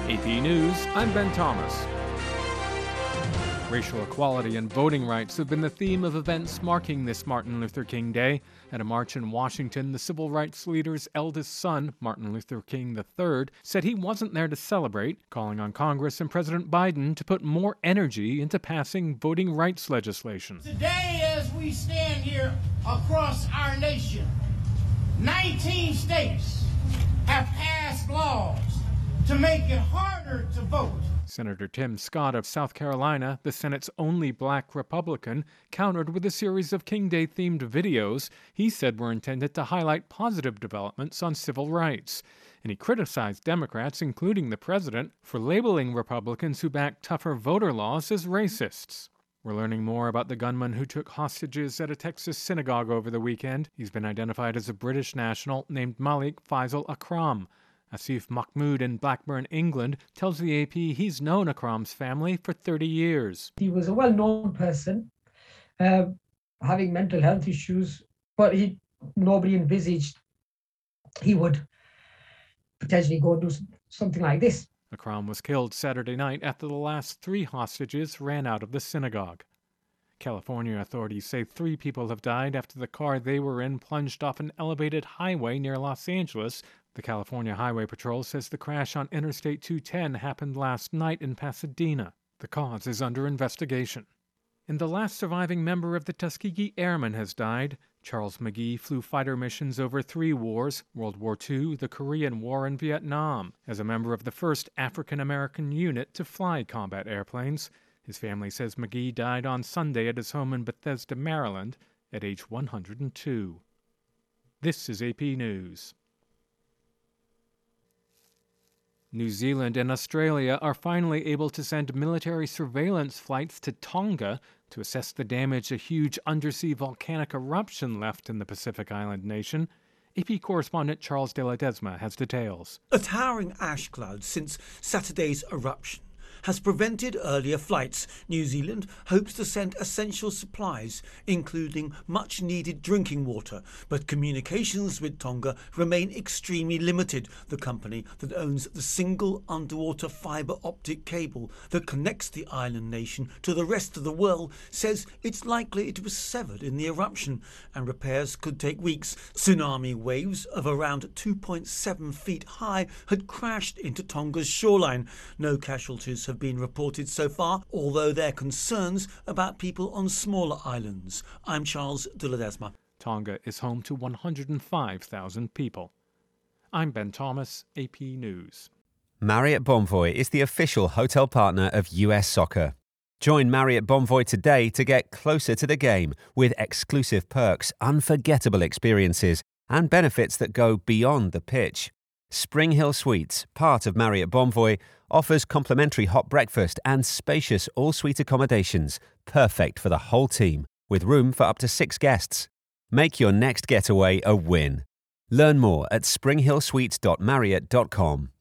AP News, I'm Ben Thomas. Racial equality and voting rights have been the theme of events marking this Martin Luther King Day. At a march in Washington, the civil rights leader's eldest son, Martin Luther King III, said he wasn't there to celebrate, calling on Congress and President Biden to put more energy into passing voting rights legislation. Today, as we stand here across our nation, 19 states have passed laws to make it harder to vote. Senator Tim Scott of South Carolina, the Senate's only black Republican, countered with a series of King Day-themed videos he said were intended to highlight positive developments on civil rights. And he criticized Democrats, including the president, for labeling Republicans who back tougher voter laws as racists. We're learning more about the gunman who took hostages at a Texas synagogue over the weekend. He's been identified as a British national named Malik Faisal Akram. Asif Mahmood in Blackburn, England, tells the AP he's known Akram's family for 30 years. He was a well-known person, having mental health issues, but nobody envisaged he would potentially go and do something like this. Akram was killed Saturday night after the last 3 hostages ran out of the synagogue. California authorities say 3 people have died after the car they were in plunged off an elevated highway near Los Angeles. The California Highway Patrol says the crash on Interstate 210 happened last night in Pasadena. The cause is under investigation. And the last surviving member of the Tuskegee Airmen has died. Charles McGee flew fighter missions over 3 wars, World War II, the Korean War, and Vietnam, as a member of the first African-American unit to fly combat airplanes. His family says McGee died on Sunday at his home in Bethesda, Maryland, at age 102. This is AP News. New Zealand and Australia are finally able to send military surveillance flights to Tonga to assess the damage a huge undersea volcanic eruption left in the Pacific island nation. AP correspondent Charles de Ledesma has details. A towering ash cloud since Saturday's eruption has prevented earlier flights. New Zealand hopes to send essential supplies, including much-needed drinking water, but communications with Tonga remain extremely limited. The company that owns the single underwater fibre optic cable that connects the island nation to the rest of the world says it's likely it was severed in the eruption, and repairs could take weeks. Tsunami waves of around 2.7 feet high had crashed into Tonga's shoreline. No casualties have been reported so far, although there are concerns about people on smaller islands. I'm Charles de Ledesma. Tonga is home to 105,000 people. I'm Ben Thomas, AP News. Marriott Bonvoy is the official hotel partner of US Soccer. Join Marriott Bonvoy today to get closer to the game with exclusive perks, unforgettable experiences, and benefits that go beyond the pitch. Spring Hill Suites, part of Marriott Bonvoy, offers complimentary hot breakfast and spacious all-suite accommodations, perfect for the whole team, with room for up to 6 guests. Make your next getaway a win. Learn more at springhillsuites.marriott.com.